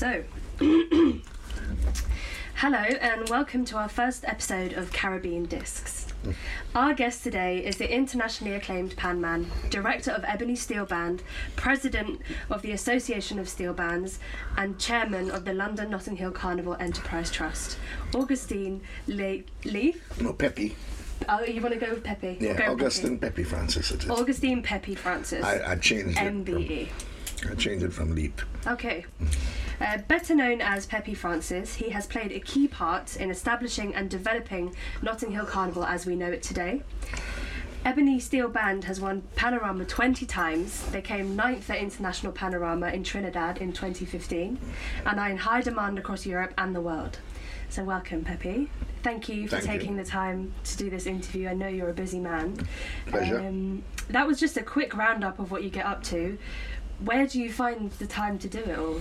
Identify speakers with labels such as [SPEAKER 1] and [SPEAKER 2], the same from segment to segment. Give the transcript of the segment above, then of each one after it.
[SPEAKER 1] So, hello and welcome to our first episode of Caribbean Discs. Our guest today is the internationally acclaimed pan man, director of Ebony Steel Band, president of the Association of Steel Bands, and chairman of the London Notting Hill Carnival Enterprise Trust, Augustine Leaf.
[SPEAKER 2] No, Peppy.
[SPEAKER 1] Oh, you want to go with Peppy?
[SPEAKER 2] Yeah, Augustine Peppy Francis. It is.
[SPEAKER 1] Augustine Peppy Francis.
[SPEAKER 2] I changed it.
[SPEAKER 1] MBE.
[SPEAKER 2] I changed it from Leap.
[SPEAKER 1] Okay. Better known as Peppy Francis, he has played a key part in establishing and developing Notting Hill Carnival as we know it today. Ebony Steel Band has won Panorama 20 times. They came 9th at International Panorama in Trinidad in 2015 and are in high demand across Europe and the world. So welcome, Peppy. Thank you for taking the time to do this interview. I know you're a busy man.
[SPEAKER 2] Pleasure.
[SPEAKER 1] That was just a quick roundup of what you get up to. Where do you find the time to do it all?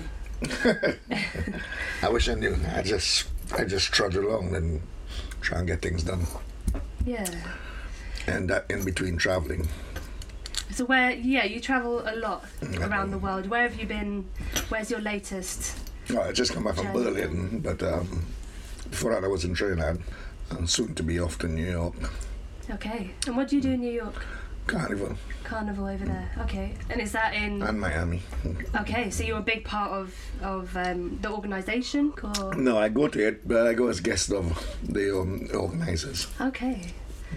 [SPEAKER 2] I wish I knew. I just trudge along and try and get things done.
[SPEAKER 1] Yeah.
[SPEAKER 2] And that in between travelling.
[SPEAKER 1] So you travel a lot around the world. Where have you been? Where's your latest?
[SPEAKER 2] Oh, I just come back from
[SPEAKER 1] journey?
[SPEAKER 2] Berlin, but before that I was in Trinidad and soon to be off to New York.
[SPEAKER 1] Okay. And what do you do in New York?
[SPEAKER 2] Carnival.
[SPEAKER 1] Carnival over there. Okay. And is that in...
[SPEAKER 2] And Miami.
[SPEAKER 1] Okay, so you're a big part of the organisation? Or...
[SPEAKER 2] No, I go to it, but I go as guest of the organisers.
[SPEAKER 1] Okay.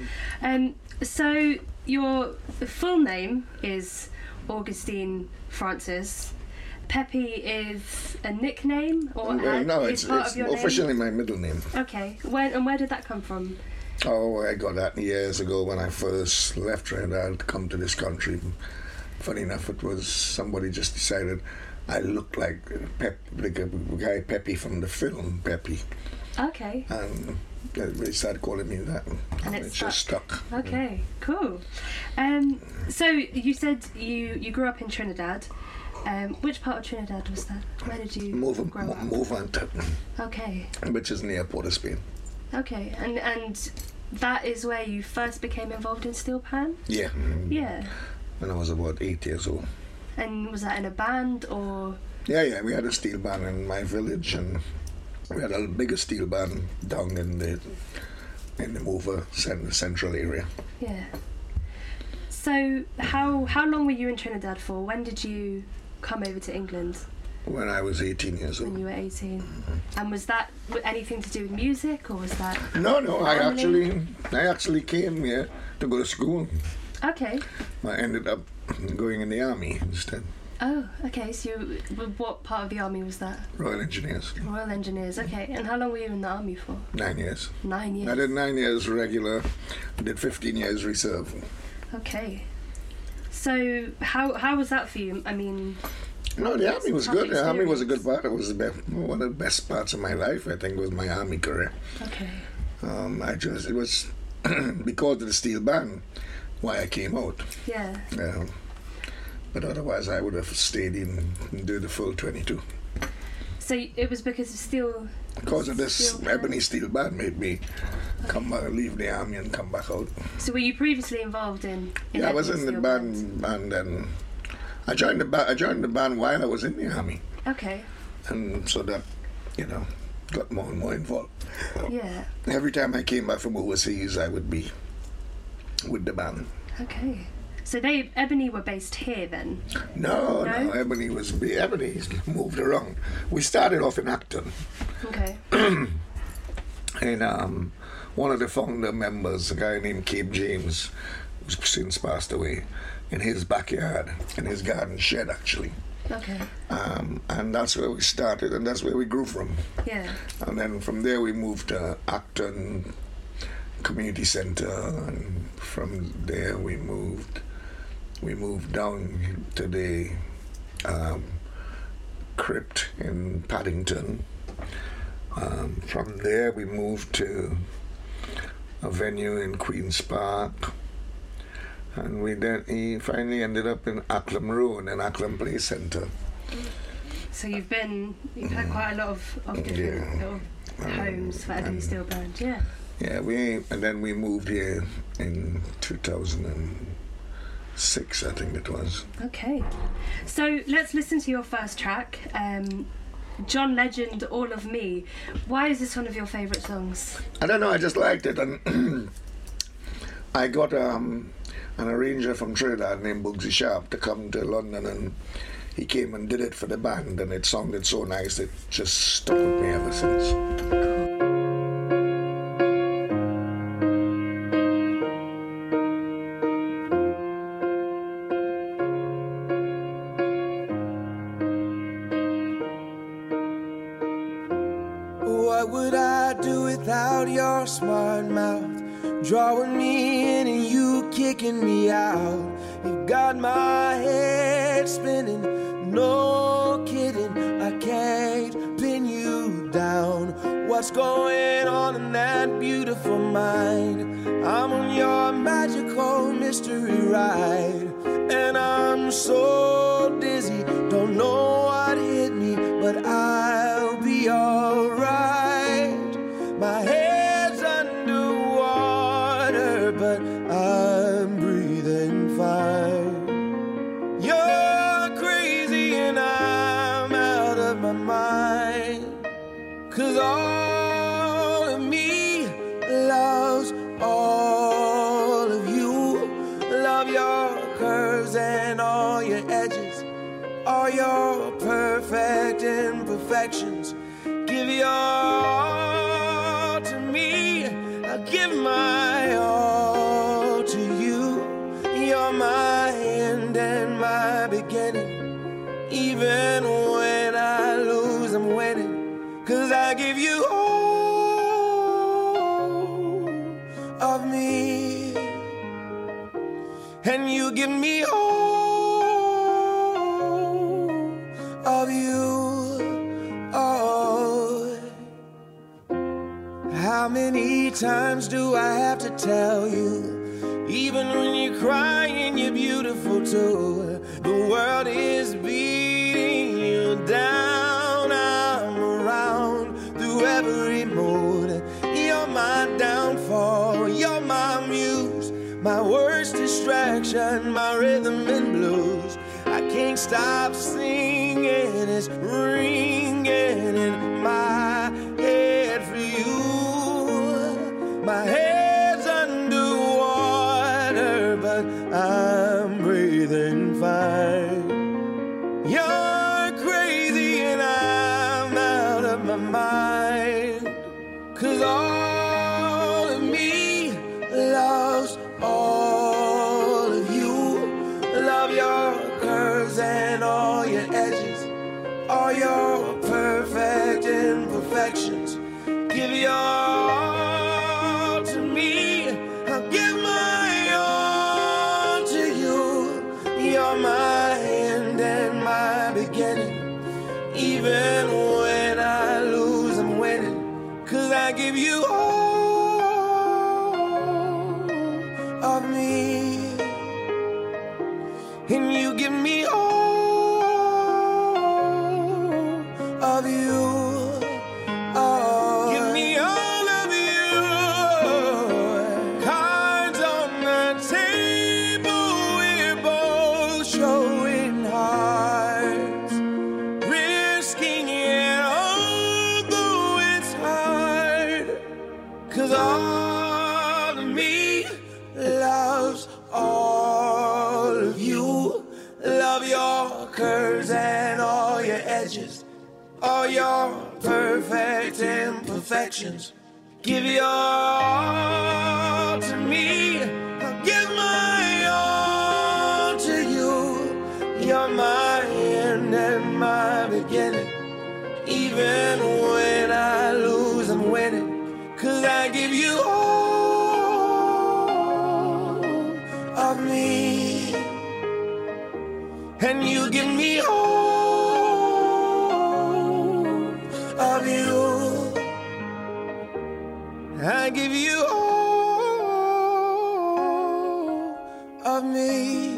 [SPEAKER 1] So your full name is Augustine Francis. Peppy is a nickname, or
[SPEAKER 2] no,
[SPEAKER 1] is
[SPEAKER 2] it's
[SPEAKER 1] part of your
[SPEAKER 2] officially
[SPEAKER 1] name?
[SPEAKER 2] my middle name.
[SPEAKER 1] Okay. Where did that come from?
[SPEAKER 2] Oh, I got that years ago when I first left Trinidad to come to this country. Funny enough, it was somebody just decided I looked like the guy Peppy from the film Peppy.
[SPEAKER 1] Okay.
[SPEAKER 2] And they started calling me that.
[SPEAKER 1] And
[SPEAKER 2] it just stuck.
[SPEAKER 1] Okay, cool. So you said you grew up in Trinidad. Which part of Trinidad was that? Where did you grow up?
[SPEAKER 2] Movant.
[SPEAKER 1] Okay.
[SPEAKER 2] Which is near Port of Spain.
[SPEAKER 1] Okay, and that is where you first became involved in steel pan?
[SPEAKER 2] Yeah.
[SPEAKER 1] Yeah.
[SPEAKER 2] When I was about 8 years old.
[SPEAKER 1] And was that in a band or?
[SPEAKER 2] Yeah, we had a steel band in my village, and we had a bigger steel band down in the Mover central area.
[SPEAKER 1] Yeah. So how long were you in Trinidad for? When did you come over to England?
[SPEAKER 2] When I was 18 years old.
[SPEAKER 1] When you were 18. And was that anything to do with music, or was that...
[SPEAKER 2] No, I actually came here to go to school.
[SPEAKER 1] Okay.
[SPEAKER 2] I ended up going in the army instead.
[SPEAKER 1] Oh, okay. So what part of the army was that?
[SPEAKER 2] Royal Engineers.
[SPEAKER 1] Royal Engineers, okay. And how long were you in the army for?
[SPEAKER 2] 9 years.
[SPEAKER 1] 9 years?
[SPEAKER 2] I did 9 years regular, I did 15 years reserve.
[SPEAKER 1] Okay. So how was that for you? I mean...
[SPEAKER 2] No, the army was good.
[SPEAKER 1] Experience.
[SPEAKER 2] The army was a good part. It was one of the best parts of my life, I think, was my army career.
[SPEAKER 1] Okay.
[SPEAKER 2] It was because of the steel band why I came out.
[SPEAKER 1] Yeah.
[SPEAKER 2] But otherwise I would have stayed in and do the full 22.
[SPEAKER 1] So it was because of steel...
[SPEAKER 2] Because of this Ebony Steel Band made me come back, leave the army and come back out.
[SPEAKER 1] So were you previously involved in
[SPEAKER 2] Yeah, I was in the band and I joined the band while I was in the army.
[SPEAKER 1] Okay.
[SPEAKER 2] And so that, got more and more involved.
[SPEAKER 1] Yeah.
[SPEAKER 2] Every time I came back from overseas, I would be with the band.
[SPEAKER 1] Okay. So Ebony were based here then?
[SPEAKER 2] No, Ebony moved around. We started off in Acton.
[SPEAKER 1] Okay.
[SPEAKER 2] And one of the founder members, a guy named Cape James, who's since passed away, in his backyard, in his garden shed actually.
[SPEAKER 1] Okay.
[SPEAKER 2] And that's where we started, and that's where we grew from.
[SPEAKER 1] Yeah.
[SPEAKER 2] And then from there we moved to Acton Community Centre, and from there we moved down to the Crypt in Paddington. From there we moved to a venue in Queen's Park, and he finally ended up in Acklam Road and Acklam Play Centre.
[SPEAKER 1] So you've had quite a lot of different little homes for Ebony Steel Band, yeah.
[SPEAKER 2] Yeah, and then we moved here in 2006, I think it was.
[SPEAKER 1] Okay, so let's listen to your first track. John Legend, All of Me. Why is this one of your favourite songs?
[SPEAKER 2] I don't know, I just liked it, and I got an arranger from Trinidad named Bugsy Sharp to come to London, and he came and did it for the band, and it sounded so nice, it just stuck with me ever since.
[SPEAKER 3] What would I do without your smart mouth? Drawing me in and you kicking me out. You got my head spinning, no kidding. I can't pin you down. What's going on in that beautiful mind? I'm on your magical mystery ride, and I'm so dizzy, don't know what hit me, but I'll be alright. My head's underwater, but I'm breathing fine. You're crazy and I'm out of my mind, 'cause all of me loves all of you. Love your curves and all your edges, all your perfect imperfections. Give your all to me, I give my all to you. You're my end and my beginning. Even when I lose, I'm winning, 'cause I give you all of me, and you give me all of you. Oh, how many times do I have to tell you? Even when you're crying, you're beautiful too. The world is beating you down. I'm around through every mood. You're my downfall, you're my muse, my worst distraction, my rhythm and blues. I can't stop singing, it's ringing in my head for you. My head's underwater, but I'm breathing fine. You're crazy and I'm out of my mind, 'cause all of me loves all of you. Love your curves and all your edges, all your perfect imperfections. Give your all to me, I'll give my all to you. You're my end and my beginning. Even when I lose, I'm winning, 'cause I give you all of me, and you give me all of you. Oh, give me all of you. Cards on the table, we're both showing hearts, risking it although it's hard, 'cause all of me loves all of you. Love your curves and all your edges, all your perfect imperfections. Give your all to me, I'll give my all to you. You're my end and my beginning. Even when I lose, I'm winning, 'cause I give you all of me, and you give me all of you. I give you all of me,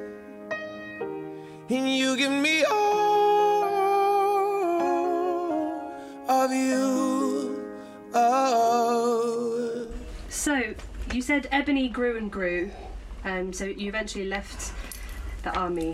[SPEAKER 3] and you give me all of you. Oh.
[SPEAKER 1] So, you said Ebony grew and grew, so you eventually left the army.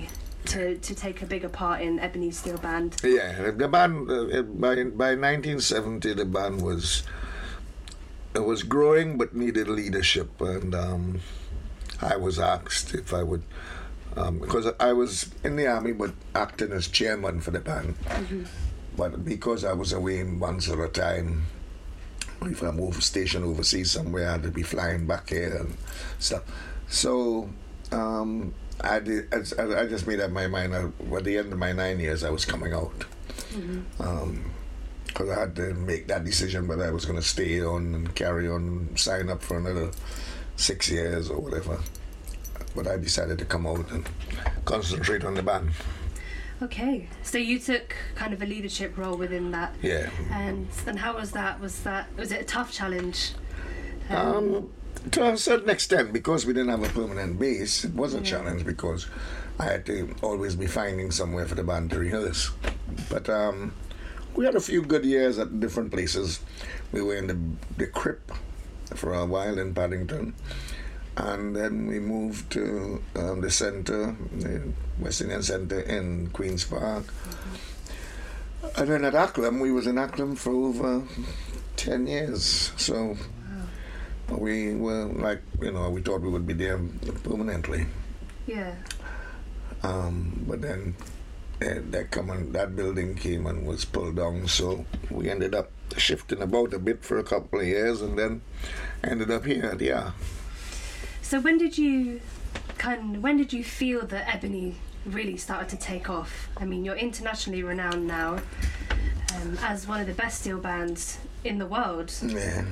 [SPEAKER 1] to take a bigger part in Ebony Steel Band.
[SPEAKER 2] Yeah, the band by 1970 the band was growing but needed leadership, and I was asked if I would, because I was in the army but acting as chairman for the band. But because I was away months at a time, if I'm stationed overseas somewhere, I had to be flying back here and stuff. So I just made up my mind. At the end of my 9 years, I was coming out. Because I had to make that decision whether I was going to stay on and carry on, sign up for another 6 years or whatever. But I decided to come out and concentrate on the band.
[SPEAKER 1] Okay, so you took kind of a leadership role within that.
[SPEAKER 2] Yeah.
[SPEAKER 1] And how was that? Was it a tough challenge?
[SPEAKER 2] To a certain extent, because we didn't have a permanent base, it was a challenge because I had to always be finding somewhere for the band to rehearse. But we had a few good years at different places. We were in the Crip for a while in Paddington, and then we moved to the centre, the West Indian Centre in Queen's Park. And then at Acklam, we was in Acklam for over 10 years. So we were like, we thought we would be there permanently.
[SPEAKER 1] Yeah.
[SPEAKER 2] But then that building came and was pulled down, so we ended up shifting about a bit for a couple of years, and then ended up here. Yeah.
[SPEAKER 1] So when did you feel that Ebony really started to take off? I mean, you're internationally renowned now as one of the best steel bands in the world.
[SPEAKER 2] Yeah.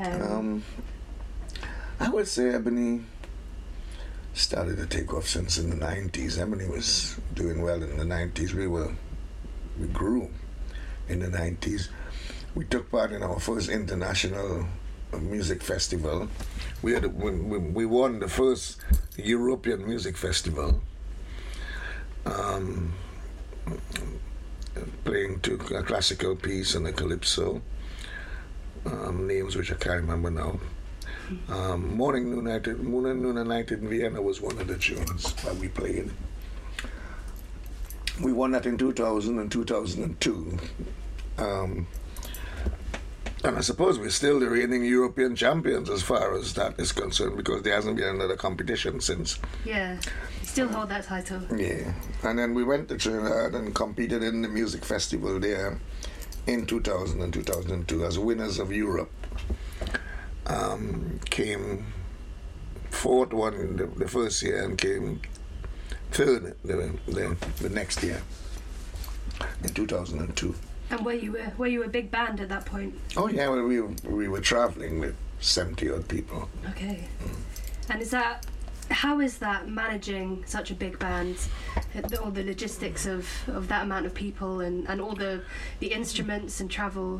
[SPEAKER 2] I would say Ebony started to take off since in the 90s. Ebony was doing well in the 90s. We grew in the 90s. We took part in our first international music festival. We won the first European music festival, playing to a classical piece and a calypso, names which I can't remember now. Morning, Noon and Night in Vienna was one of the tunes that we played. We won that in 2000 and 2002. And I suppose we're still the reigning European champions as far as that is concerned, because there hasn't been another competition since.
[SPEAKER 1] Yeah, you still hold that title.
[SPEAKER 2] Yeah, and then we went to Trinidad and competed in the music festival there in 2000 and 2002 as winners of Europe. Came fourth one the first year and came third the next year in 2002.
[SPEAKER 1] And were you a big band at that point?
[SPEAKER 2] Oh yeah, well, we were traveling with 70 odd people.
[SPEAKER 1] Okay. And how is that managing such a big band, all the logistics of that amount of people and all the instruments and travel?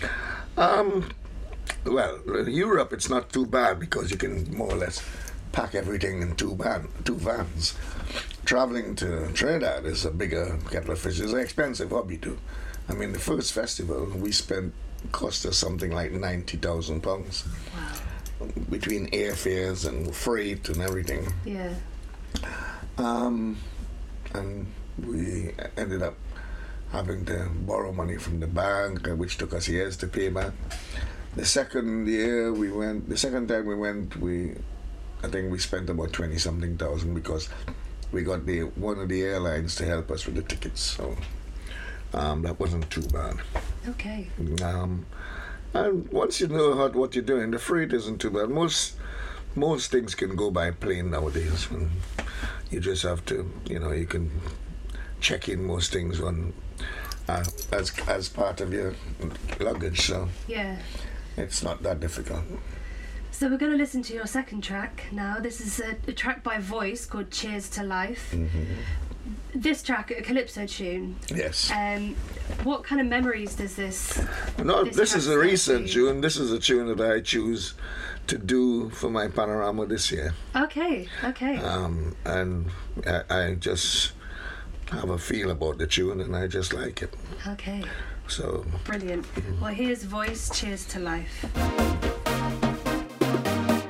[SPEAKER 2] Well, in Europe it's not too bad because you can more or less pack everything in two vans. Traveling to Trinidad is a bigger kettle of fish. It's an expensive hobby too. I mean, the first festival cost us something like £90,000.
[SPEAKER 1] Wow.
[SPEAKER 2] Between airfares and freight and everything.
[SPEAKER 1] Yeah.
[SPEAKER 2] And we ended up having to borrow money from the bank, which took us years to pay back. The second time we went, I think we spent about 20-something thousand because we got one of the airlines to help us with the tickets. So that wasn't too bad.
[SPEAKER 1] Okay.
[SPEAKER 2] And once you know what you're doing, the freight isn't too bad. Most things can go by plane nowadays. And you just have to, you can check in most things on as part of your luggage. So
[SPEAKER 1] yeah,
[SPEAKER 2] it's not that difficult.
[SPEAKER 1] So we're going to listen to your second track now. This is a track by Voice called Cheers to Life. Mm-hmm. This track, a calypso tune.
[SPEAKER 2] Yes.
[SPEAKER 1] What kind of memories does this?
[SPEAKER 2] No, this is a recent tune. This is a tune that I choose to do for my panorama this year.
[SPEAKER 1] Okay.
[SPEAKER 2] And I just have a feel about the tune, and I just like it.
[SPEAKER 1] Okay.
[SPEAKER 2] So.
[SPEAKER 1] Brilliant. Well, here's Voice, Cheers to Life.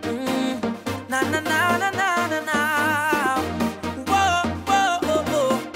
[SPEAKER 3] Na na na na na na na. Whoa, whoa, whoa, whoa.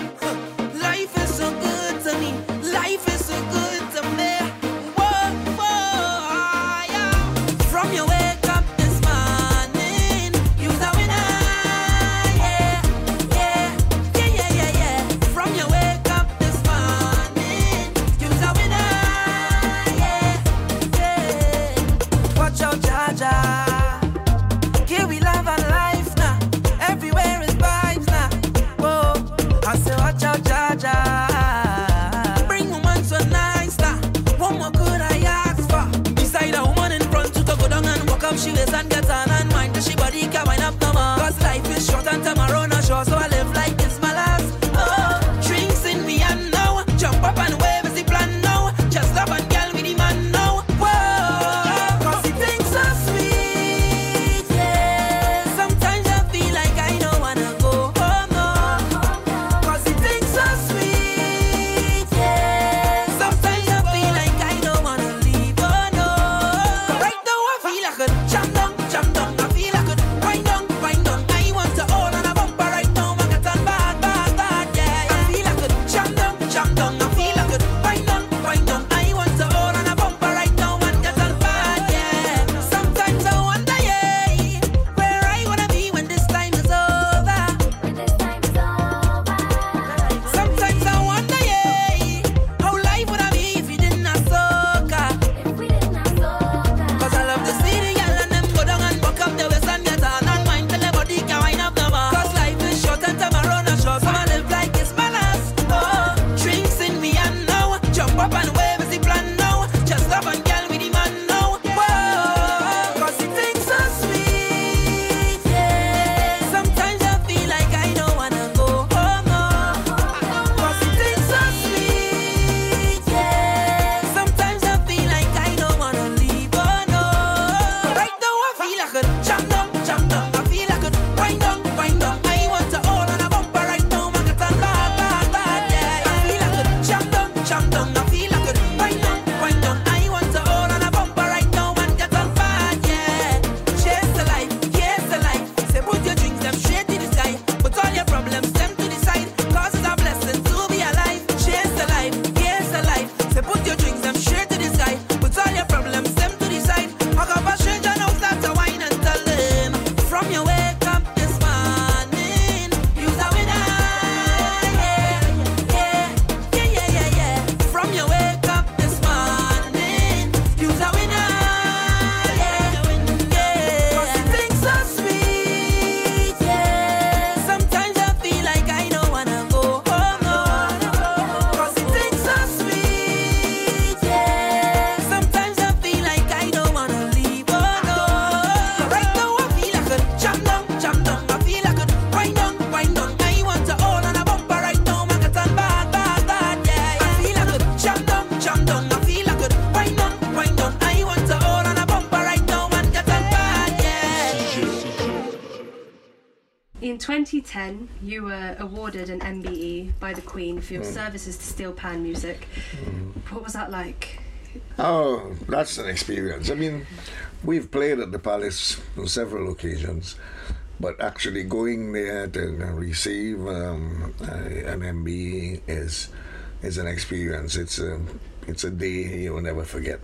[SPEAKER 1] in 2010, you were awarded an MBE by the Queen for your services to steel pan music. What was that like?
[SPEAKER 2] Oh, that's an experience. I mean, we've played at the Palace on several occasions, but actually going there to receive an MBE is an experience. It's a day you will never forget.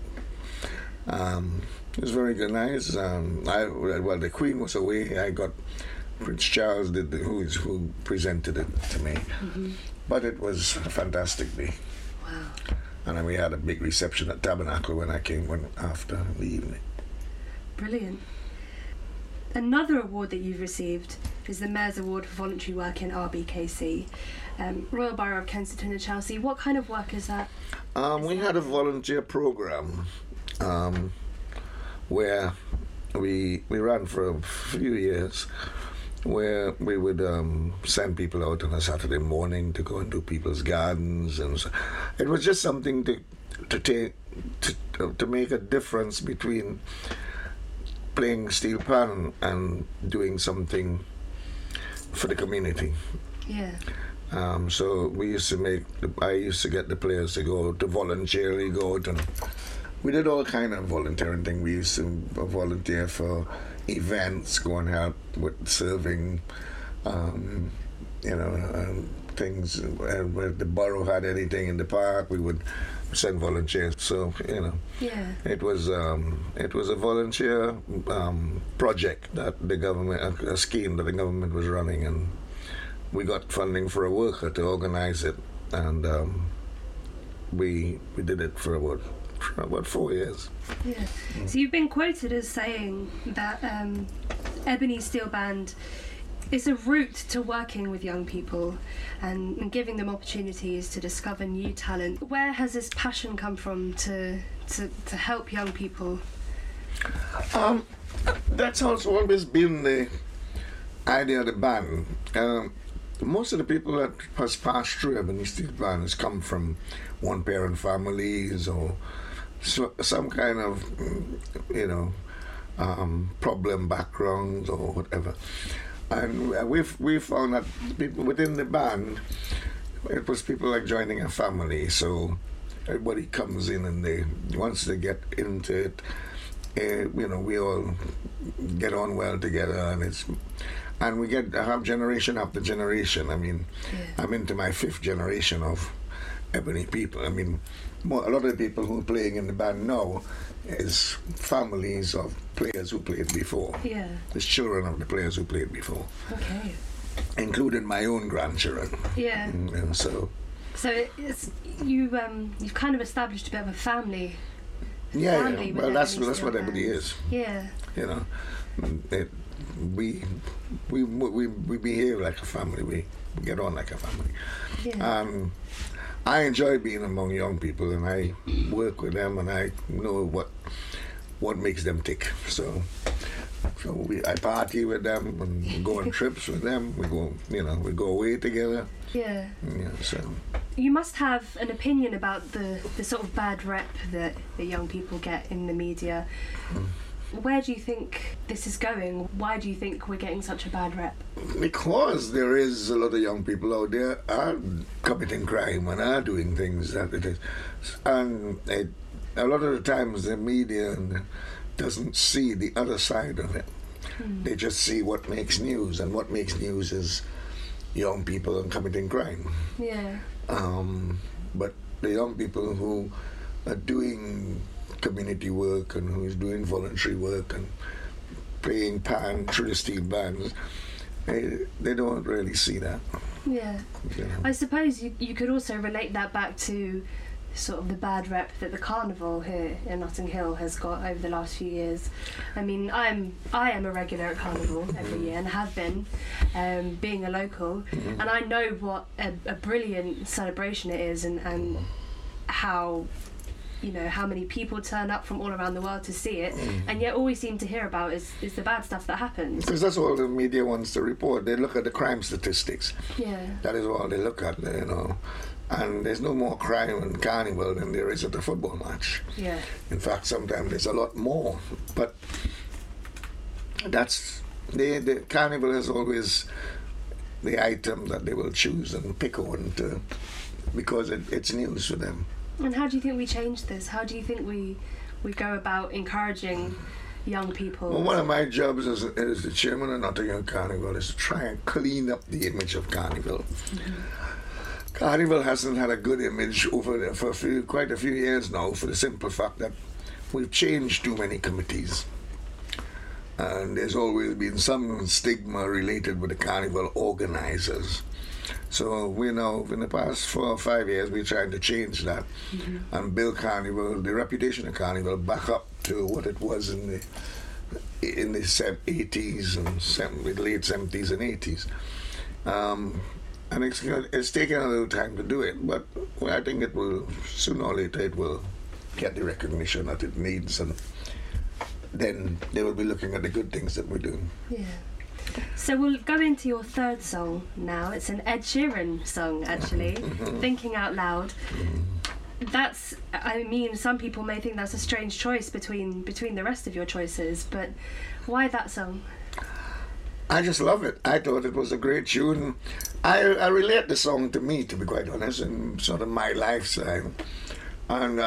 [SPEAKER 2] It was very good, nice. Well, the Queen was away. I got Prince Charles, who presented it to me. But it was a fantastic day.
[SPEAKER 1] Wow.
[SPEAKER 2] And then we had a big reception at Tabernacle when I came after the evening.
[SPEAKER 1] Brilliant. Another award that you've received is the Mayor's Award for Voluntary Work in RBKC, Royal Borough of Kensington and Chelsea. What kind of work is that?
[SPEAKER 2] We had a volunteer program where we ran for a few years, where we would send people out on a Saturday morning to go and do people's gardens, and so it was just something to make a difference between playing steel pan and doing something for the community.
[SPEAKER 1] Yeah.
[SPEAKER 2] So I used to get the players to go to voluntarily go out, and we did all kind of volunteering thing. We used to volunteer for events, go and help with serving, things. Where the borough had anything in the park, we would send volunteers. So
[SPEAKER 1] yeah,
[SPEAKER 2] it was a volunteer project that the government, a scheme that the government was running, and we got funding for a worker to organize it, and we did it for about 4 years.
[SPEAKER 1] Yeah. So you've been quoted as saying that Ebony Steel Band is a route to working with young people and giving them opportunities to discover new talent. Where has this passion come from to help young people?
[SPEAKER 2] That's also always been the idea of the band. Most of the people that has passed through Ebony Steel Band has come from one-parent families or some kind of, problem backgrounds or whatever. And we found that people within the band, it was people like joining a family. So everybody comes in, and once they get into it, we all get on well together, and we have generation after generation. I mean, I'm into my 5th generation of Ebony people. I mean, a lot of the people who are playing in the band now is families of players who played before.
[SPEAKER 1] Yeah.
[SPEAKER 2] It's children of the players who played before.
[SPEAKER 1] Okay.
[SPEAKER 2] Including my own grandchildren.
[SPEAKER 1] Yeah.
[SPEAKER 2] And so
[SPEAKER 1] it's you've kind of established a bit of a family.
[SPEAKER 2] Yeah. Well, that's what Ebony is.
[SPEAKER 1] Yeah.
[SPEAKER 2] We behave like a family. We get on like a family.
[SPEAKER 1] Yeah.
[SPEAKER 2] I enjoy being among young people, and I work with them, and I know what makes them tick. So I party with them and go on trips with them. We go away together.
[SPEAKER 1] Yeah.
[SPEAKER 2] Yeah. So
[SPEAKER 1] you must have an opinion about the sort of bad rep that young people get in the media. Where do you think this is going? Why do you think we're getting such a bad rep?
[SPEAKER 2] Because there is a lot of young people out there are committing crime and are doing things that it is. And a lot of the times the media doesn't see the other side of it. They just see what makes news, and what makes news is young people committing crime.
[SPEAKER 1] Yeah.
[SPEAKER 2] But the young people who are doing community work and who's doing voluntary work and playing pan through the steel bands, they don't really see that.
[SPEAKER 1] Yeah. I suppose you could also relate that back to sort of the bad rep that the carnival here in Notting Hill has got over the last few years. I mean, I am a regular at carnival every year and have been, being a local, and I know what a brilliant celebration it is, and how how many people turn up from all around the world to see it, and yet all we seem to hear about is the bad stuff that happens.
[SPEAKER 2] Because that's all the media wants to report. They look at the crime statistics.
[SPEAKER 1] Yeah.
[SPEAKER 2] That is all they look at, And there's no more crime in Carnival than there is at a football match.
[SPEAKER 1] Yeah.
[SPEAKER 2] In fact, sometimes there's a lot more. But that's the Carnival has always the item that they will choose and pick on to, because it's news for them.
[SPEAKER 1] And how do you think we change this? How do you think we go about encouraging young people?
[SPEAKER 2] Well, one of my jobs as the chairman of Notting Hill Carnival is to try and clean up the image of Carnival. Mm-hmm. Carnival hasn't had a good image over there for quite a few years now, for the simple fact that we've changed too many committees. And there's always been some stigma related with the Carnival organizers. So we know in the past 4 or 5 years we're trying to change that and build Carnival, the reputation of Carnival, back up to what it was in the 80s and late 70s and 80s. And it's taken a little time to do it, but I think it will, sooner or later, it will get the recognition that it needs, and then they will be looking at the good things that we're doing.
[SPEAKER 1] Yeah. So we'll go into your third song now. It's an Ed Sheeran song, actually, Thinking Out Loud. That's, I mean, some people may think that's a strange choice between the rest of your choices, but why that song?
[SPEAKER 2] I just love it. I thought it was a great tune. I relate the song to me, to be quite honest, and sort of my lifestyle. And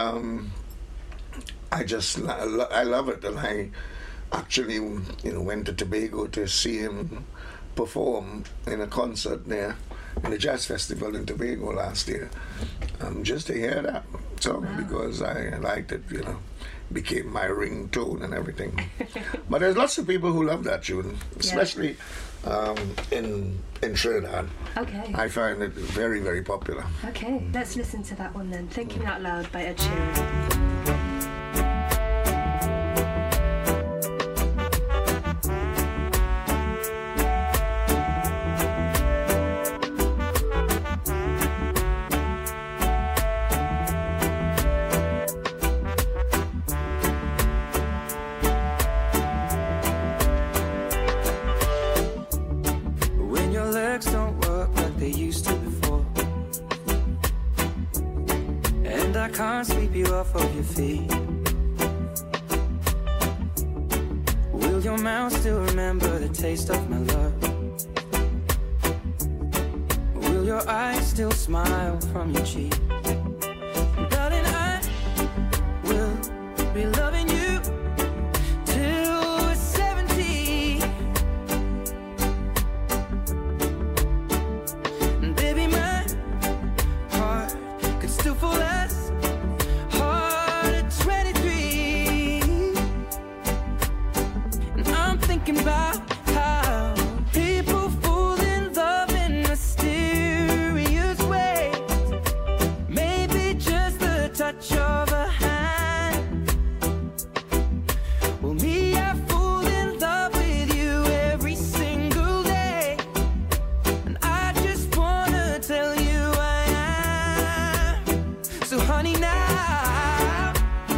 [SPEAKER 2] I love it. And I actually, went to Tobago to see him perform in a concert there in the Jazz Festival in Tobago last year. Just to hear that song, because I liked it, became my ringtone and everything. But there's lots of people who love that tune, especially in Trinidad.
[SPEAKER 1] Okay.
[SPEAKER 2] I find it very, very popular.
[SPEAKER 1] Okay, let's listen to that one then. Thinking Out Loud by Ed Sheeran.
[SPEAKER 3] Will your mouth still remember the taste of my love? Will your eyes still smile from your cheek? Darling, I will be loving you till we're 70. And baby, my heart could still fall as hard at 23. And I'm thinking about how people fall in love in mysterious ways. Maybe just the touch of a hand. Well, me, I fall in love with you every single day. And I just wanna tell you I am. So honey, now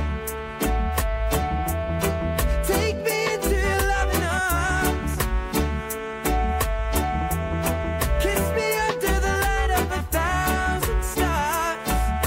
[SPEAKER 3] take me into your loving arms. Kiss me under the light of 1,000 stars.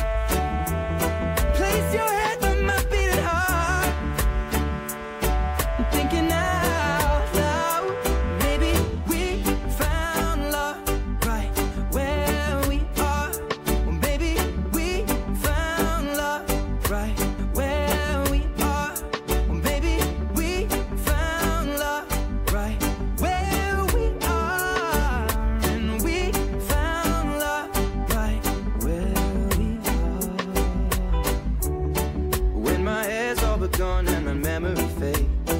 [SPEAKER 3] Place your head on my beating heart. I'm thinking out loud. Maybe we found love right where we are. Well, maybe we found love right where we are. Well, maybe we found love right where we are. And we found love right where we are. When my hair's all but gone and my memory fades,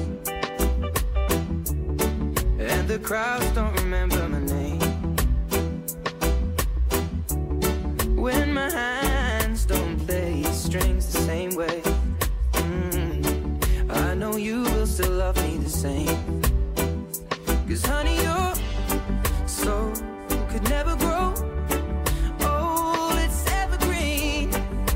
[SPEAKER 3] and the crowds don't remember my name, when my hands don't play strings the same way, I know you will still love me the same. 'Cause honey, your soul could never grow old, it's evergreen.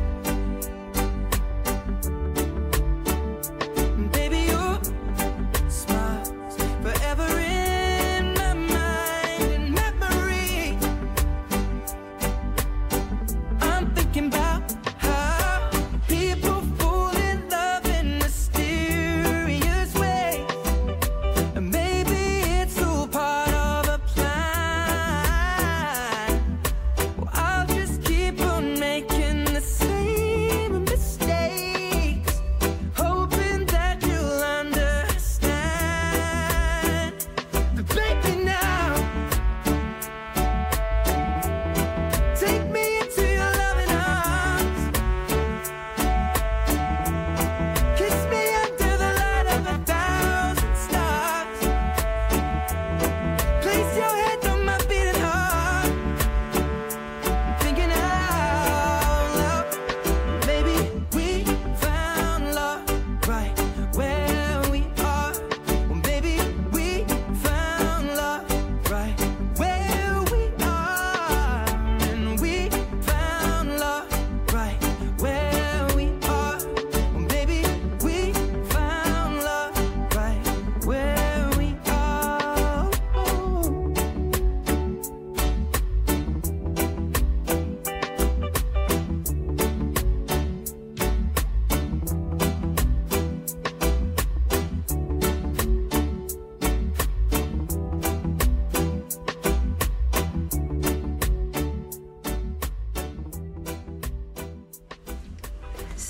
[SPEAKER 3] Baby, your smile's forever in my mind and memory. I'm thinking about how people fall in love in mysterious ways.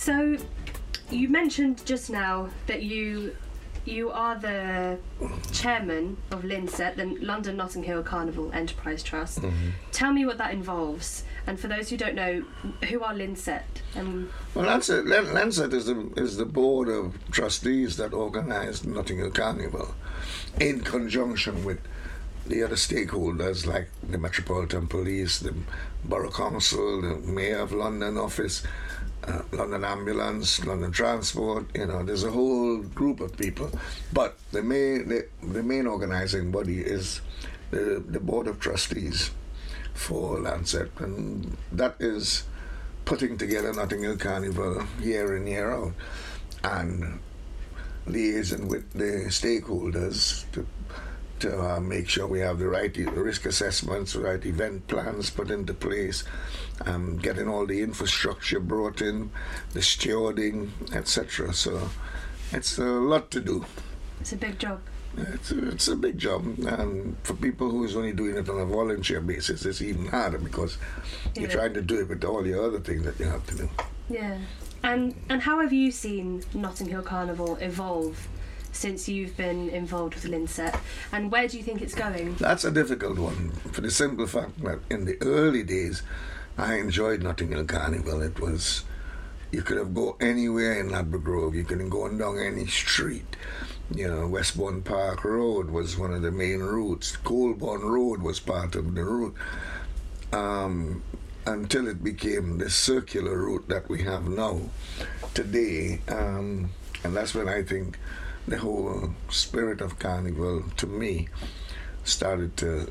[SPEAKER 1] So, you mentioned just now that you are the chairman of LNCET, the London Notting Hill Carnival Enterprise Trust.
[SPEAKER 2] Mm-hmm.
[SPEAKER 1] Tell me what that involves. And for those who don't know, who are LNCET?
[SPEAKER 2] Well, LNCET is the board of trustees that organise Notting Hill Carnival in conjunction with the other stakeholders like the Metropolitan Police, the Borough Council, the Mayor of London office, London Ambulance, London Transport. There's a whole group of people. But the main organising body is the board of trustees for LNCET, and that is putting together Notting Hill Carnival year in, year out, and liaising with the stakeholders to make sure we have the right risk assessments, the right event plans put into place, getting all the infrastructure brought in, the stewarding, etc. So it's a lot to do.
[SPEAKER 1] It's a big job.
[SPEAKER 2] It's a big job, and for people who's only doing it on a volunteer basis, it's even harder because you're trying to do it with all the other things that you have to do.
[SPEAKER 1] Yeah. And how have you seen Notting Hill Carnival evolve since you've been involved with LNCET, and where do you think it's going?
[SPEAKER 2] That's a difficult one, for the simple fact that in the early days I enjoyed Notting Hill Carnival. It was, you could have go anywhere in Ladbroke Grove, you could go down any street. Westbourne Park Road was one of the main routes. Colborne Road was part of the route, until it became the circular route that we have now, today. And that's when I think the whole spirit of Carnival, to me, started to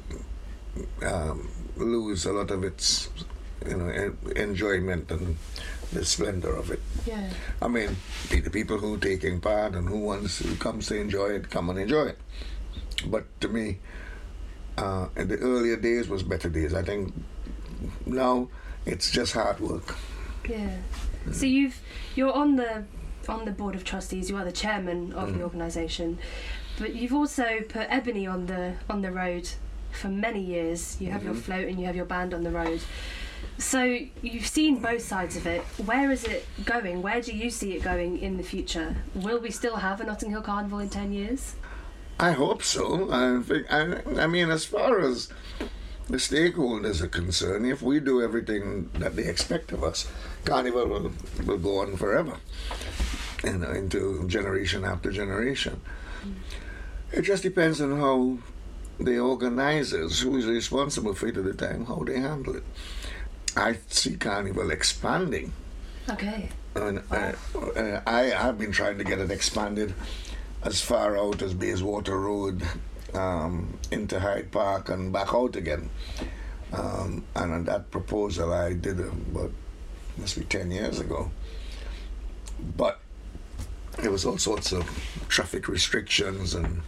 [SPEAKER 2] lose a lot of its enjoyment and the splendor of it.
[SPEAKER 1] Yeah.
[SPEAKER 2] I mean, the people who taking part and who comes to enjoy it, come and enjoy it. But to me, in the earlier days was better days. I think now it's just hard work.
[SPEAKER 1] Yeah. So you're on the board of trustees. You are the chairman of the organisation, but you've also put Ebony on the road for many years. You have your float and you have your band on the road. So you've seen both sides of it. Where is it going? Where do you see it going in the future? Will we still have a Notting Hill Carnival in 10 years?
[SPEAKER 2] I hope so. I mean, as far as the stakeholders are concerned, if we do everything that they expect of us, Carnival will go on forever, into generation after generation. It just depends on how the organisers, who is responsible for it at the time, how they handle it. I see Carnival expanding.
[SPEAKER 1] Okay.
[SPEAKER 2] And I have been trying to get it expanded as far out as Bayswater Road, into Hyde Park and back out again. And on that proposal I did about, must be 10 years ago. But there was all sorts of traffic restrictions and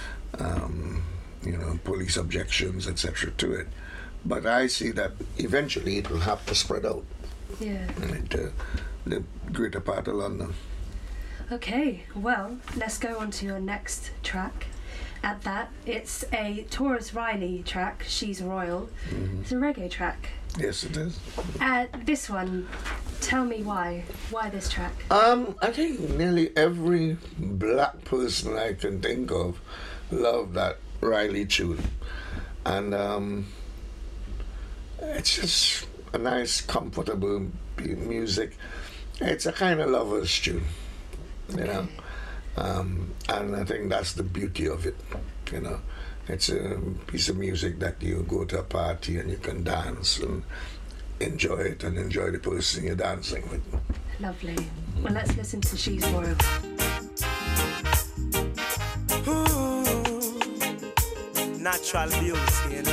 [SPEAKER 2] police objections, etc. to it. But I see that eventually it will have to spread out.
[SPEAKER 1] Yeah.
[SPEAKER 2] Into the greater part of London.
[SPEAKER 1] Okay, well, let's go on to your next track. At that, it's a Taurus Riley track, She's Royal. It's a reggae track.
[SPEAKER 2] Yes, it is.
[SPEAKER 1] This one, tell me why. Why this track?
[SPEAKER 2] I think nearly every black person I can think of loved that Riley tune. And it's just a nice, comfortable music. It's a kind of lover's tune, and I think that's the beauty of it, It's a piece of music that you go to a party and you can dance and enjoy it and enjoy the person you're dancing with.
[SPEAKER 1] Lovely. Well, let's listen to She's Royal.
[SPEAKER 3] Natural beauty,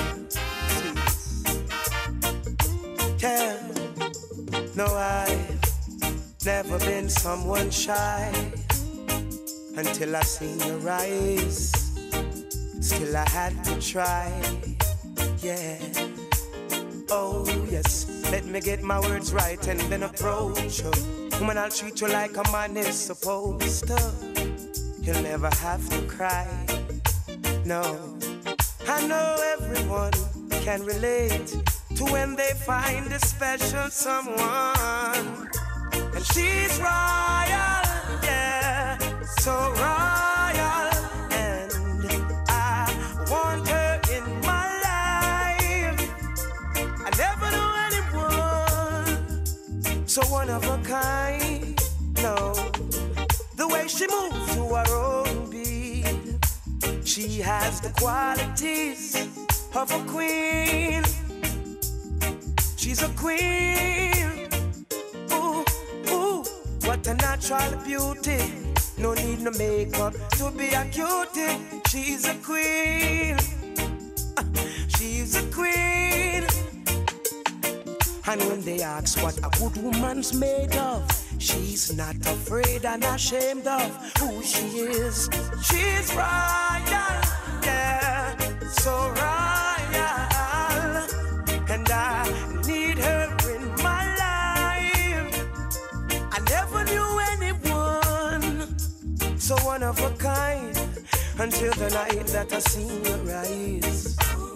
[SPEAKER 3] Yeah, no, I've never been someone shy until I seen your eyes. Still I had to try, yeah. Oh yes, let me get my words right and then approach you. Woman, I'll treat you like a man is supposed to. You'll never have to cry, no. I know everyone can relate to when they find a special someone, and she's royal, yeah, so royal, and I want her in my life. I never knew anyone so one of a kind, no. The way she moves to her own beat, she has the qualities of a queen. She's a queen. Ooh, ooh, what a natural beauty. No need no makeup to be a cutie. She's a queen. She's a queen. And when they ask what a good woman's made of, she's not afraid and ashamed of who she is. She's royal, yeah, so royal. And I need her in my life. I never knew anyone so one of a kind until the night that I seen her rise.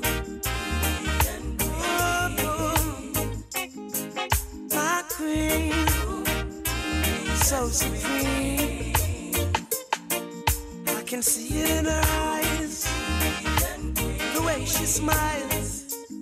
[SPEAKER 3] My queen, so supreme. I can see it in her eyes, the way she smiles.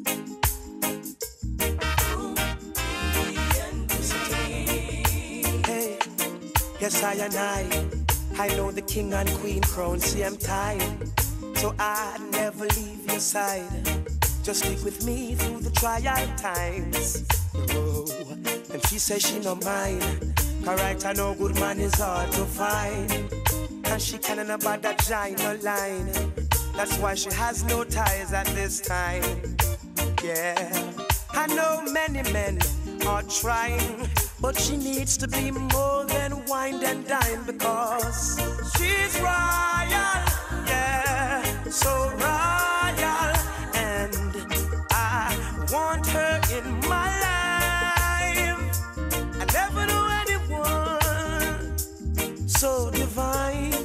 [SPEAKER 3] Hey, yes, I know the king and queen crown, same time. So I never leave your side. Just stick with me through the trial times. Oh, and she says she no mind. Correct, I know good man is hard to find. And she can't about that giant line. That's why she has no ties at this time. Yeah, I know many men are trying, but she needs to be more than wine and dine, because she's royal, yeah, so royal, and I want her in my life. I never knew anyone so divine.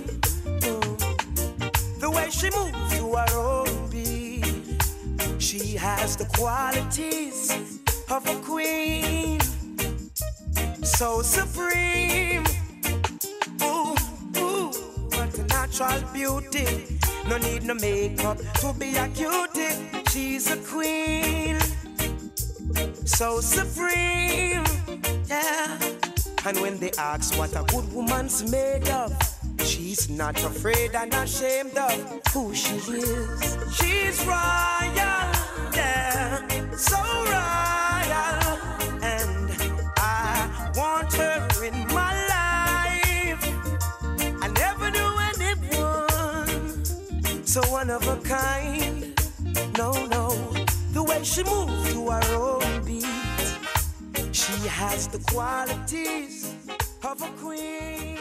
[SPEAKER 3] The way she moves to her own beat, she has the qualities of a queen, so supreme. Ooh, ooh, what a natural beauty. No need no makeup to be a cutie. She's a queen, so supreme, yeah. And when they ask what a good woman's made of, she's not afraid and ashamed of who she is. She's royal, yeah, so royal, and I want her in my life. I never knew anyone so one of a kind. No, no, the way she moves to her own beat, she has the qualities of a queen.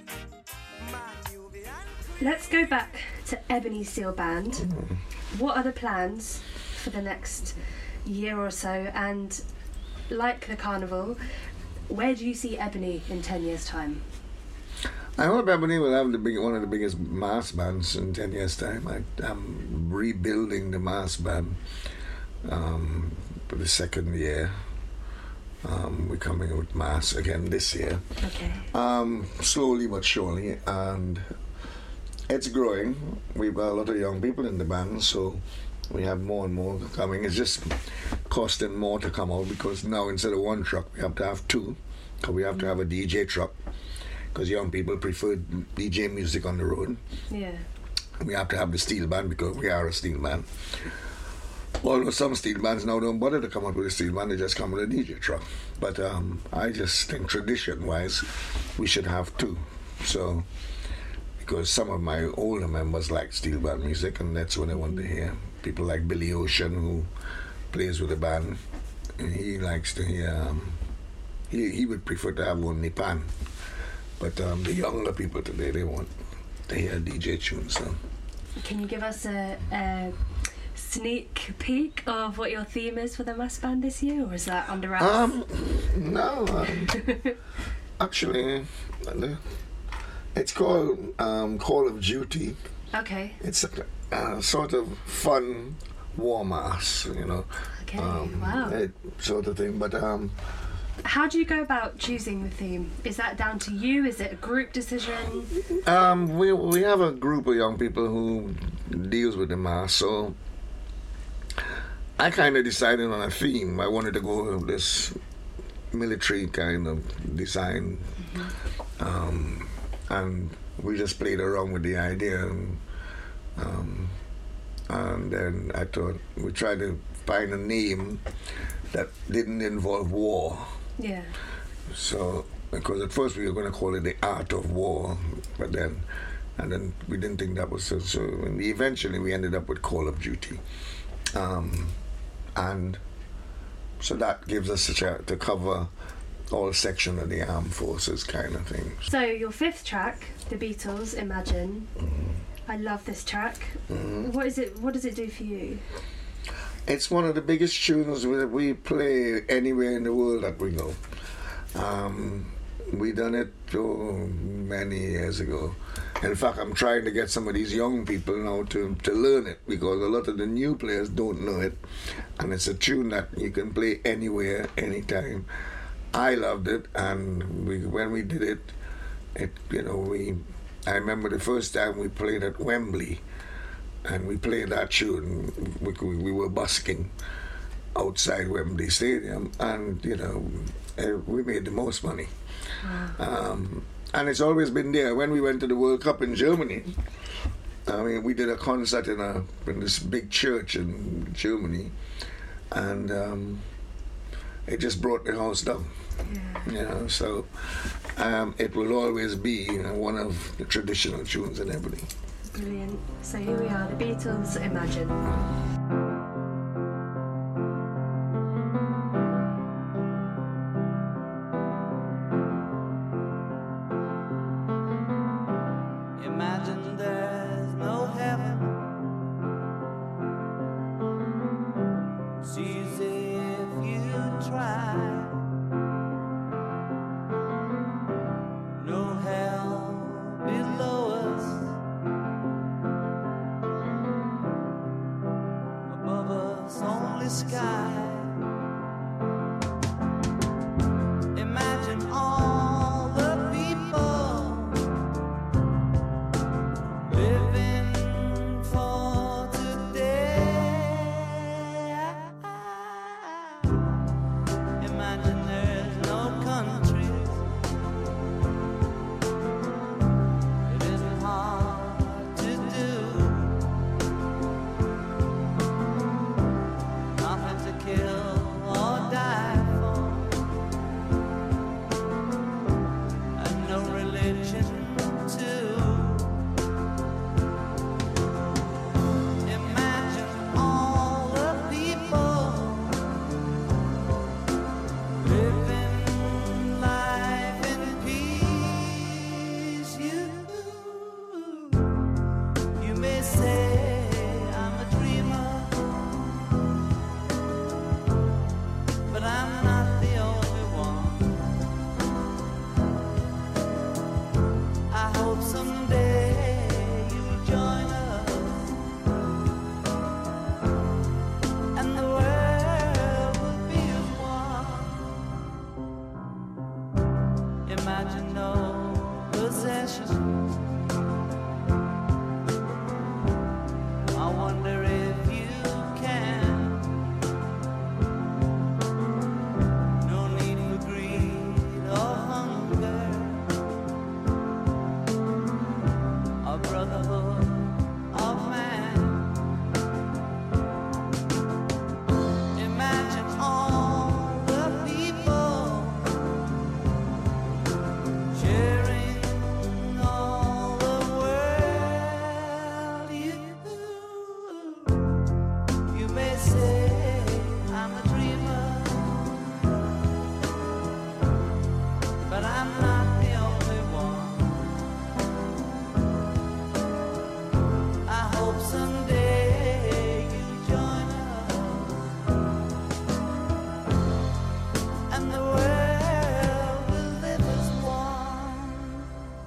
[SPEAKER 1] Let's go back to Ebony Steel Band. What are the plans for the next year or so? And like the carnival, where do you see Ebony in 10 years' time?
[SPEAKER 2] I hope Ebony will have one of the biggest mass bands in 10 years' time. I'm rebuilding the mass band for the second year. We're coming with mass again this year.
[SPEAKER 1] Okay.
[SPEAKER 2] Slowly but surely, and it's growing. We've got a lot of young people in the band, so we have more and more coming. It's just costing more to come out, because now instead of one truck, we have to have two, because we have to have a DJ truck, because young people prefer DJ music on the road.
[SPEAKER 1] Yeah.
[SPEAKER 2] We have to have the steel band, because we are a steel band. Although some steel bands now don't bother to come up with a steel band, they just come with a DJ truck. But I just think tradition-wise, we should have two. So, because some of my older members like steel band music, and that's what I want to hear. People like Billy Ocean, who plays with the band, and he likes to hear, he would prefer to have only pan. But the younger people today, they want to hear DJ tunes. So.
[SPEAKER 1] Can you give us a sneak peek of what your theme is for the mass band this year, or is that under wraps?
[SPEAKER 2] No, actually, it's called Call of Duty.
[SPEAKER 1] Okay.
[SPEAKER 2] It's a sort of fun war mass, you know.
[SPEAKER 1] Okay. Wow.
[SPEAKER 2] Sort of thing, but
[SPEAKER 1] How do you go about choosing the theme? Is that down to you? Is it a group decision?
[SPEAKER 2] We have a group of young people who deals with the mass, so I kind of decided on a theme. I wanted to go with this military kind of design, and we just played around with the idea, and then I thought we tried to find a name that didn't involve war.
[SPEAKER 1] Yeah.
[SPEAKER 2] So, because at first we were going to call it the Art of War, but then we didn't think that was so. So eventually we ended up with Call of Duty, and so that gives us to cover all section of the armed forces kind of thing.
[SPEAKER 1] So your fifth track, The Beatles, Imagine. I love this track. What is it? What does it do for you?
[SPEAKER 2] It's one of the biggest tunes that we play anywhere in the world that we go. We done it many years ago. In fact, I'm trying to get some of these young people now to learn it, because a lot of the new players don't know it. And it's a tune that you can play anywhere, anytime. I loved it, and when we did it, I remember the first time we played at Wembley, and we played that tune. We were busking outside Wembley Stadium, and we made the most money. Wow. And it's always been there. When we went to the World Cup in Germany, I mean, we did a concert in this big church in Germany, and it just brought the house down. Yeah. So it will always be one of the traditional tunes and everything.
[SPEAKER 1] Brilliant. So here we are, The Beatles, Imagine.
[SPEAKER 3] Imagine there's no heaven. It's easy if you try. No hell below us. Above us only sky. Imagine all the people living for today. Imagine there's no countries. It isn't hard to do. Nothing to kill or die for, and no religion too. Imagine all the people living life in peace. You may say I'm a dreamer, but I'm not the only one. I hope someday you'll join us, and the world will be as one. Imagine no possessions. I wonder if you can. No need for greed or hunger, a brotherhood of man. Imagine all the people sharing all the world. You may say I'm a dreamer, but I'm not the only one. I hope someday you'll join us, and the world will live as one.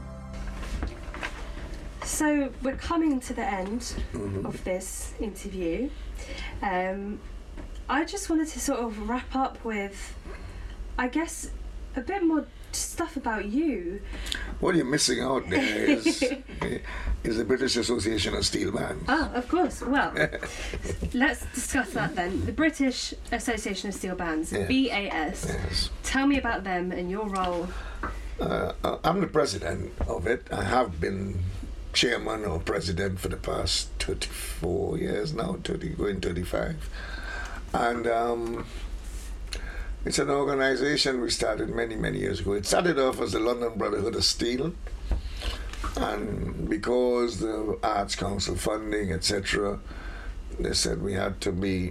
[SPEAKER 1] So we're coming to the end of this interview. I just wanted to sort of wrap up with I guess a bit more stuff about you.
[SPEAKER 2] What you're missing out there is the British Association of Steel Bands.
[SPEAKER 1] Oh, of course. Well, let's discuss that then. The British Association of Steel Bands,
[SPEAKER 2] Yeah.
[SPEAKER 1] BAS.
[SPEAKER 2] Yes.
[SPEAKER 1] Tell me about them and your role.
[SPEAKER 2] I'm the president of it. I have been chairman or president for the past 34 years now, going 35. And it's an organization we started many, many years ago. It started off as the London Brotherhood of Steel. And because the Arts Council funding, etc., they said we had to be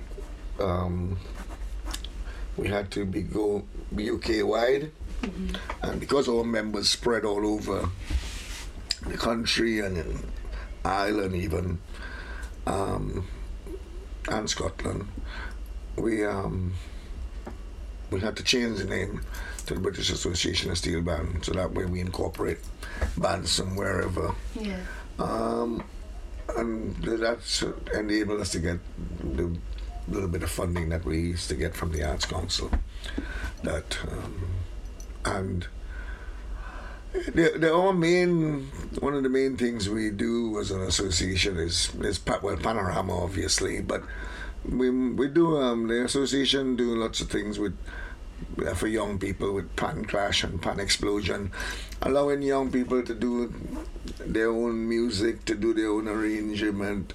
[SPEAKER 2] UK wide. Mm-hmm. And because our members spread all over the country and in Ireland even, and Scotland, we had to change the name to the British Association of Steel Band, so that way we incorporate bands from wherever.
[SPEAKER 1] Yeah.
[SPEAKER 2] And that's enabled us to get the little bit of funding that we used to get from the Arts Council. And one of the main things we do as an association is Panorama, obviously, but we do the association do lots of things for young people with Pan Clash and Pan Explosion, allowing young people to do their own music, to do their own arrangement.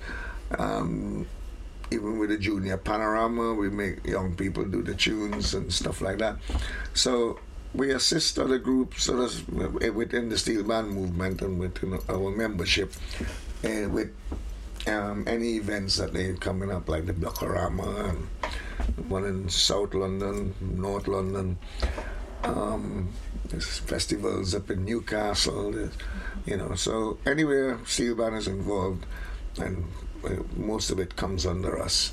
[SPEAKER 2] Even with the Junior Panorama, we make young people do the tunes and stuff like that. So we assist other groups within the steel band movement and within our membership with any events that they're coming up, like the Blockorama and one in South London, North London. There's festivals up in Newcastle, so anywhere steel band is involved, and most of it comes under us,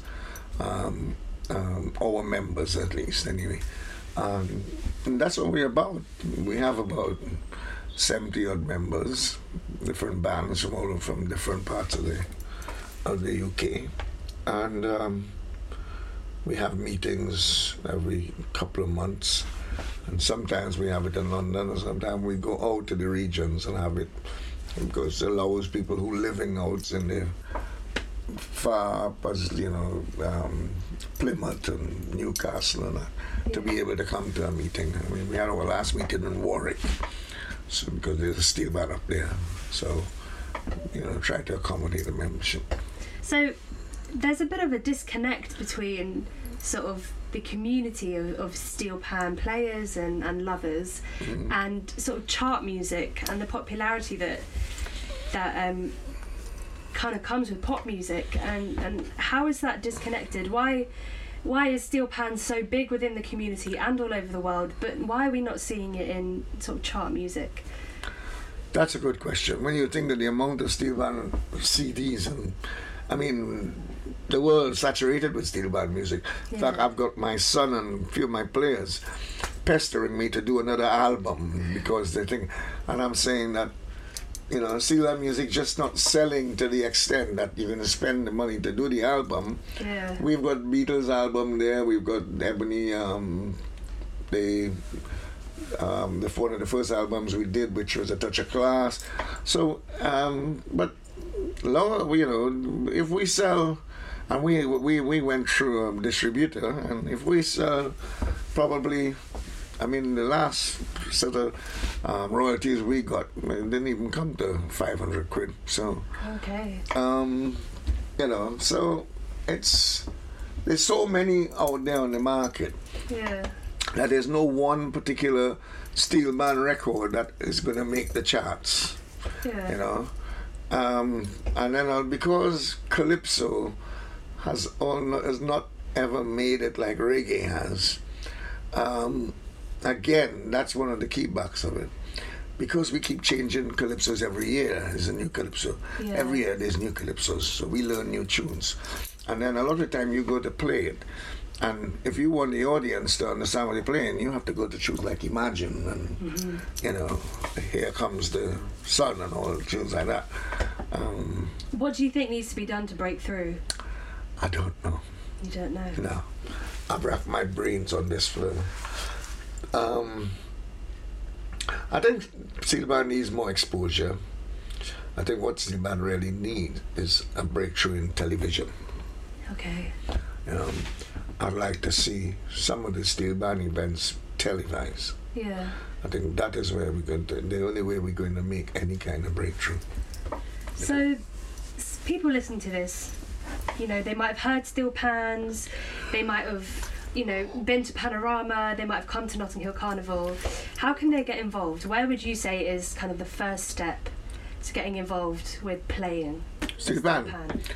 [SPEAKER 2] our members at least, anyway. And that's what we're about. We have about 70 odd members, different bands from different parts of the UK, and we have meetings every couple of months, and sometimes we have it in London, and sometimes we go out to the regions and have it, because it allows people who living out in the far up as Plymouth and Newcastle and to be able to come to a meeting. I mean, we had our last meeting in Warwick, so because there's a steel band up there, so try to accommodate the membership.
[SPEAKER 1] So there's a bit of a disconnect between sort of the community of steel pan players and lovers, mm-hmm. and sort of chart music and the popularity that kind of comes with pop music, and how is that disconnected? Why is steel pan so big within the community and all over the world, but why are we not seeing it in sort of chart music?
[SPEAKER 2] That's a good question. When you think that the amount of steel band CDs, and I mean, the world's saturated with steel band music. In fact, I've got my son and a few of my players pestering me to do another album because they think, and I'm saying that, steel band music just not selling to the extent that you're going to spend the money to do the album.
[SPEAKER 1] Yeah.
[SPEAKER 2] We've got Beatles album there. We've got Ebony, one of the first albums we did, which was A Touch of Class. So, but if we sell, and we went through a distributor, and if we sell probably, the last sort of royalties we got, it didn't even come to 500 quid. So,
[SPEAKER 1] okay.
[SPEAKER 2] So there's so many out there on the market.
[SPEAKER 1] Yeah. That
[SPEAKER 2] there's no one particular steel band record that is going to make the charts.
[SPEAKER 1] Yeah.
[SPEAKER 2] And then because Calypso has not ever made it like reggae has, again, that's one of the key backs of it. Because we keep changing Calypsos every year, there's a new Calypso. Yeah. Every year there's new Calypsos, so we learn new tunes. And then a lot of the time you go to play it, and if you want the audience to understand what you're playing, you have to go to tunes like Imagine and, mm-hmm. Here Comes the Sun and all tunes like that.
[SPEAKER 1] What do you think needs to be done to break through?
[SPEAKER 2] I don't know.
[SPEAKER 1] You don't know?
[SPEAKER 2] No. I've racked my brains on this for I think steel band needs more exposure. I think what steel band really need is a breakthrough in television.
[SPEAKER 1] Okay.
[SPEAKER 2] I'd like to see some of the steel band events televised.
[SPEAKER 1] Yeah.
[SPEAKER 2] I think that is where we're going to, the only way we're going to make any kind of breakthrough.
[SPEAKER 1] So, people listening to this, they might have heard Steel Pans, they might have, been to Panorama, they might have come to Notting Hill Carnival. How can they get involved? Where would you say is kind of the first step to getting involved with playing
[SPEAKER 2] Steel band?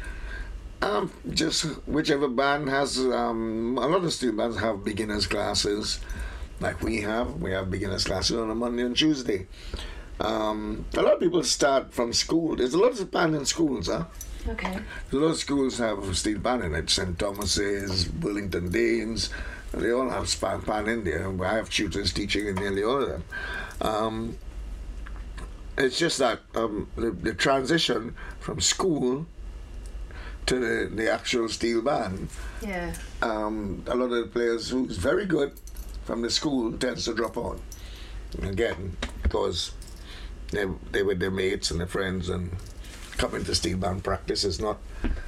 [SPEAKER 2] Just whichever band has, a lot of steel bands have beginners classes, like we have beginners classes on a Monday and Tuesday. A lot of people start from school. There's a lot of band in schools, huh?
[SPEAKER 1] Okay.
[SPEAKER 2] A lot of schools have steel band in it. St. Thomas's, Burlington Danes, they all have band in there. I have tutors teaching in nearly all of them. It's just that the transition from school to the actual steel band.
[SPEAKER 1] Yeah.
[SPEAKER 2] A lot of the players who's very good from the school tends to drop on again because they with their mates and their friends, and coming to steel band practice is not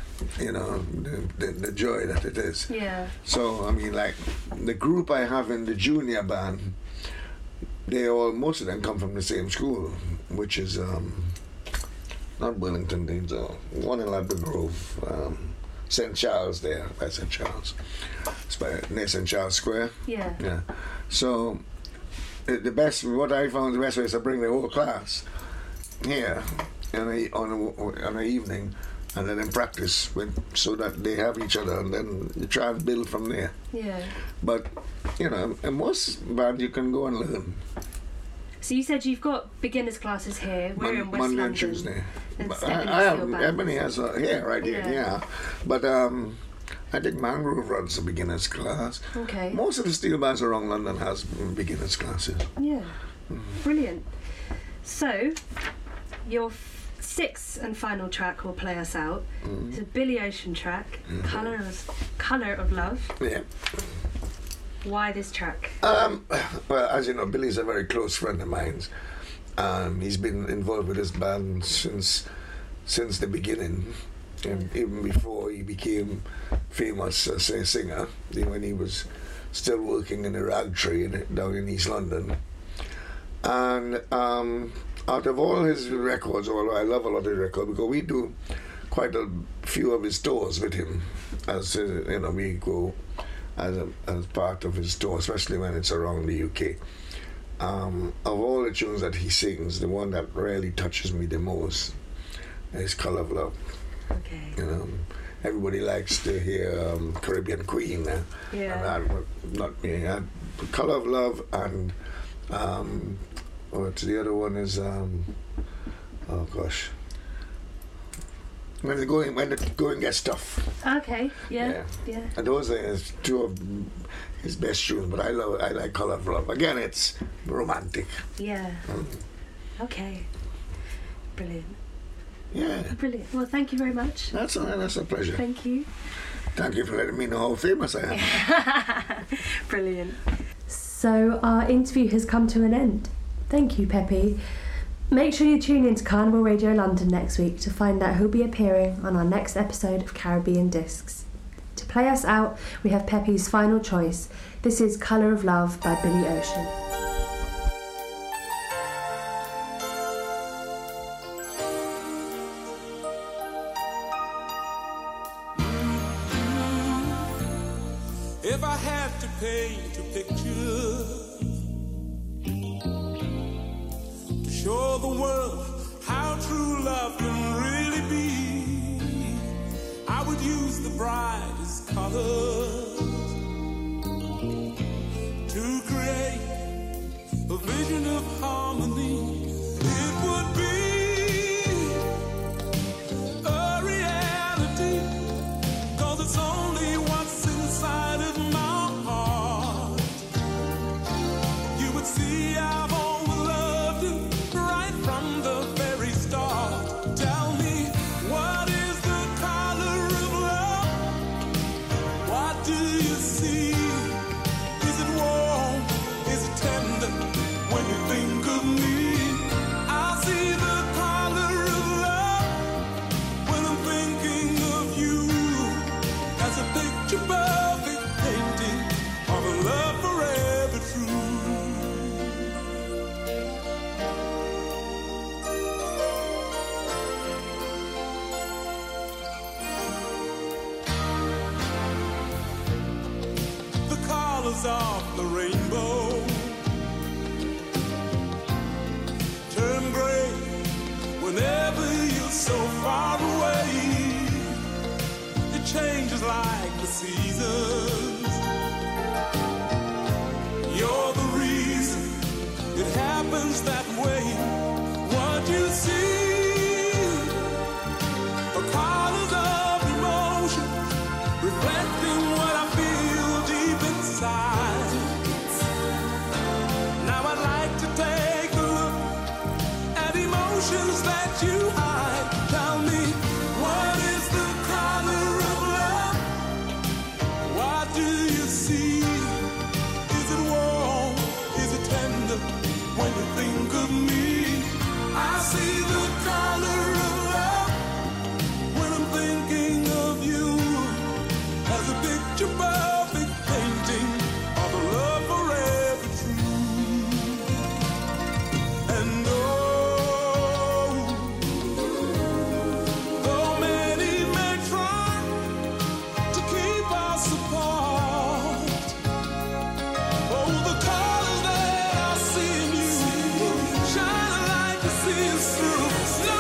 [SPEAKER 2] the joy that it is.
[SPEAKER 1] Yeah.
[SPEAKER 2] So I mean, like the group I have in the junior band, most of them come from the same school, which is not Burlington Danes, one in Ladbroke Grove, St. Charles there, by St. Charles. It's near St. Charles Square.
[SPEAKER 1] Yeah.
[SPEAKER 2] Yeah. So, what I found the best way is to bring the whole class here on an evening and let them practice so that they have each other, and then you try and build from there.
[SPEAKER 1] Yeah.
[SPEAKER 2] But, in most bands you can go and learn.
[SPEAKER 1] So you said you've got beginners classes here. We're in West
[SPEAKER 2] Monday
[SPEAKER 1] London.
[SPEAKER 2] and Tuesday.
[SPEAKER 1] And
[SPEAKER 2] I have Ebony has right here, yeah. But I think Mangrove runs a beginners class.
[SPEAKER 1] Okay.
[SPEAKER 2] Most of the steel bands around London has beginners classes.
[SPEAKER 1] Yeah. Brilliant. So your sixth and final track will play us out. It's a Billy Ocean track, Colour of Love.
[SPEAKER 2] Yeah.
[SPEAKER 1] Why this track?
[SPEAKER 2] Well, as you know, Billy's a very close friend of mine. He's been involved with this band since the beginning, and even before he became famous as a singer, when he was still working in a rag trade down in East London. And out of all his records, although I love a lot of his records, because we do quite a few of his tours with him, as we go as part of his tour, especially when it's around the UK. Of all the tunes that he sings, the one that really touches me the most is Colour of Love.
[SPEAKER 1] Okay.
[SPEAKER 2] Everybody likes to hear Caribbean Queen.
[SPEAKER 1] Yeah.
[SPEAKER 2] And not me. Colour of Love and the other one is oh gosh. When the going gets tough.
[SPEAKER 1] Okay. Yeah.
[SPEAKER 2] And those are two of his best tunes, but I like Colour of Love. Again, it's romantic.
[SPEAKER 1] Yeah. Okay. Brilliant.
[SPEAKER 2] Yeah.
[SPEAKER 1] Brilliant. Well, thank you very much.
[SPEAKER 2] That's a pleasure.
[SPEAKER 1] Thank you.
[SPEAKER 2] Thank you for letting me know how famous I am.
[SPEAKER 1] Brilliant. So our interview has come to an end. Thank you, Peppy. Make sure you tune in to Carnival Radio London next week to find out who'll be appearing on our next episode of Caribbean Discs. To play us out, we have Peppy's final choice. This is Colour of Love by Billy Ocean.
[SPEAKER 3] If I had to paint a picture to show the world how true love can really be, I would use the brightest colors to create a vision of harmony. It would be a reality, 'cause it's only what's inside of my heart. You would see I've always loved you right from the very start. Tell me, what is the color of love? What do colors of the rainbow turn gray whenever you're so far away. It changes like the seasons. You're the reason it happens that way. What you see, the colors of emotion reflecting what I feel deep inside. Now I'd like to take a look at emotions that you hide. Tell me, what is the color of love? What do you see? Is it warm? Is it tender? When you think of me, I see the color of love. When I'm thinking of you, as a picture perfect painting of a love forever true. And oh, though many may try to keep us apart, oh, the colors that I see in you shine like the seas through.